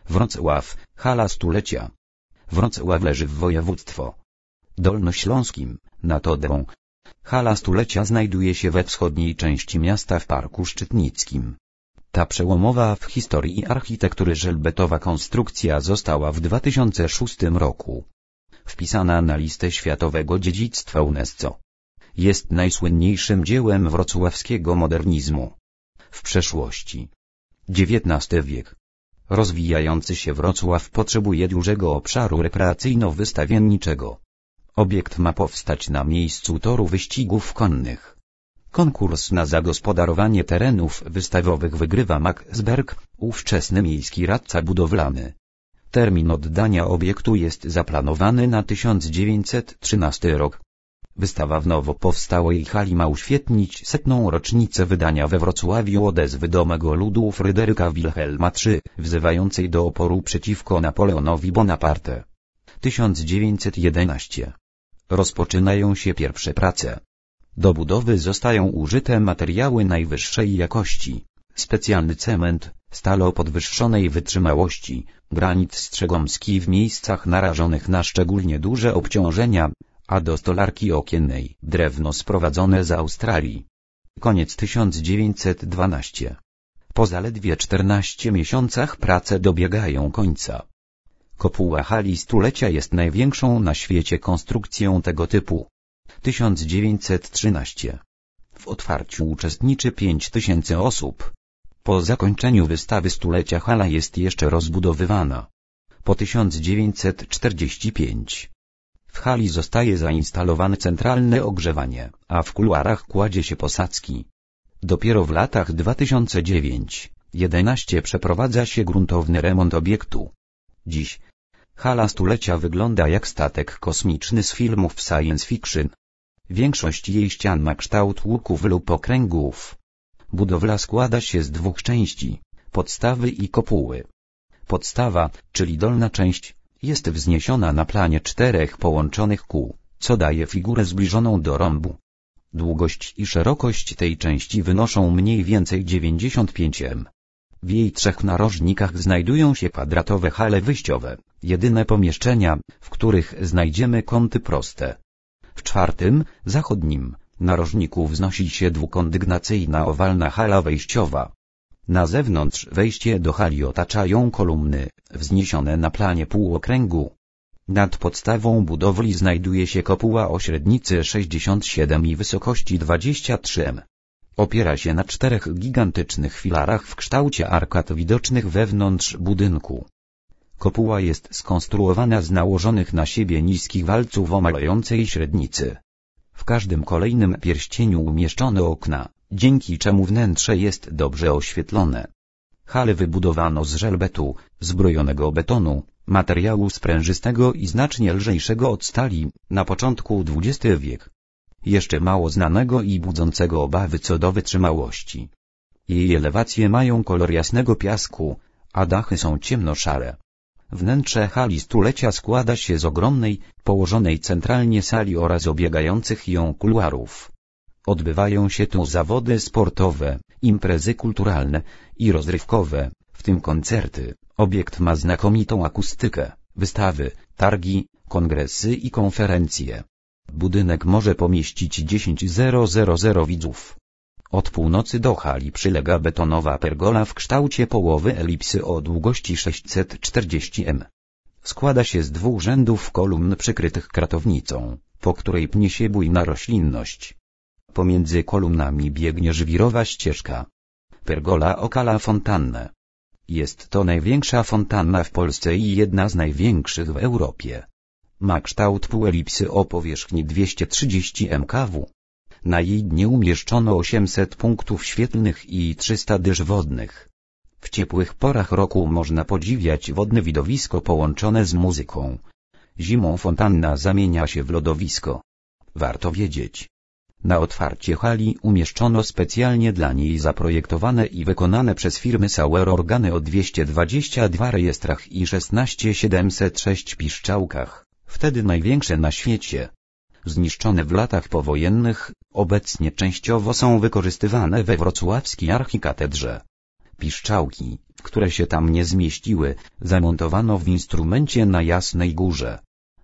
Wrocław, hala stulecia. Wrocław leży w województwo dolnośląskim, nad Odrą. Hala stulecia znajduje się we wschodniej części miasta w Parku Szczytnickim. Ta przełomowa w historii architektury żelbetowa konstrukcja została w 2006 roku wpisana na listę Światowego Dziedzictwa UNESCO. Jest najsłynniejszym dziełem wrocławskiego modernizmu. W przeszłości XIX wiek. Rozwijający się Wrocław potrzebuje dużego obszaru rekreacyjno-wystawienniczego. Obiekt ma powstać na miejscu toru wyścigów konnych. Konkurs na zagospodarowanie terenów wystawowych wygrywa Maksberg, ówczesny miejski radca budowlany. Termin oddania obiektu jest zaplanowany na 1913 rok. Wystawa w nowo powstałej hali ma uświetnić 100. rocznicę wydania we Wrocławiu odezwy domego ludu Fryderyka Wilhelma III, wzywającej do oporu przeciwko Napoleonowi Bonaparte. 1911. Rozpoczynają się pierwsze prace. Do budowy zostają użyte materiały najwyższej jakości, specjalny cement, stal o podwyższonej wytrzymałości, granit strzegomski w miejscach narażonych na szczególnie duże obciążenia, a do stolarki okiennej drewno sprowadzone z Australii. Koniec 1912. Po zaledwie 14 miesiącach prace dobiegają końca. Kopuła hali stulecia jest największą na świecie konstrukcją tego typu. 1913. W otwarciu uczestniczy 5000 osób. Po zakończeniu wystawy stulecia hala jest jeszcze rozbudowywana. Po 1945. W hali zostaje zainstalowane centralne ogrzewanie, a w kuluarach kładzie się posadzki. Dopiero w latach 2009-11 przeprowadza się gruntowny remont obiektu. Dziś hala stulecia wygląda jak statek kosmiczny z filmów science fiction. Większość jej ścian ma kształt łuków lub okręgów. Budowla składa się z dwóch części, podstawy i kopuły. Podstawa, czyli dolna część, jest wzniesiona na planie 4 połączonych kół, co daje figurę zbliżoną do rąbu. Długość i szerokość tej części wynoszą mniej więcej 95 m. W jej 3 narożnikach znajdują się kwadratowe hale wyjściowe, jedyne pomieszczenia, w których znajdziemy kąty proste. W 4, zachodnim, narożniku wznosi się dwukondygnacyjna owalna hala wejściowa. Na zewnątrz wejście do hali otaczają kolumny, wzniesione na planie półokręgu. Nad podstawą budowli znajduje się kopuła o średnicy 67 i wysokości 23 m. Opiera się na 4 gigantycznych filarach w kształcie arkad widocznych wewnątrz budynku. Kopuła jest skonstruowana z nałożonych na siebie niskich walców o malejącej średnicy. W każdym kolejnym pierścieniu umieszczono okna, dzięki czemu wnętrze jest dobrze oświetlone. Halę wybudowano z żelbetu, zbrojonego betonu, materiału sprężystego i znacznie lżejszego od stali, na początku XX wiek. Jeszcze mało znanego i budzącego obawy co do wytrzymałości. Jej elewacje mają kolor jasnego piasku, a dachy są ciemnoszare. Wnętrze hali stulecia składa się z ogromnej, położonej centralnie sali oraz obiegających ją kuluarów. Odbywają się tu zawody sportowe, imprezy kulturalne i rozrywkowe, w tym koncerty. Obiekt ma znakomitą akustykę, wystawy, targi, kongresy i konferencje. Budynek może pomieścić 10,000 widzów. Od północy do hali przylega betonowa pergola w kształcie połowy elipsy o długości 640 m. Składa się z 2 rzędów kolumn przykrytych kratownicą, po której pnie się bujna roślinność. Pomiędzy kolumnami biegnie żwirowa ścieżka. Pergola okala fontannę. Jest to największa fontanna w Polsce i jedna z największych w Europie. Ma kształt półelipsy o powierzchni 230 mkw. Na jej dnie umieszczono 800 punktów świetlnych i 300 dysz wodnych. W ciepłych porach roku można podziwiać wodne widowisko połączone z muzyką. Zimą fontanna zamienia się w lodowisko. Warto wiedzieć. Na otwarcie hali umieszczono specjalnie dla niej zaprojektowane i wykonane przez firmy Sauer organy o 222 rejestrach i 16706 piszczałkach, wtedy największe na świecie. Zniszczone w latach powojennych, obecnie częściowo są wykorzystywane we wrocławskiej archikatedrze. Piszczałki, które się tam nie zmieściły, zamontowano w instrumencie na Jasnej Górze.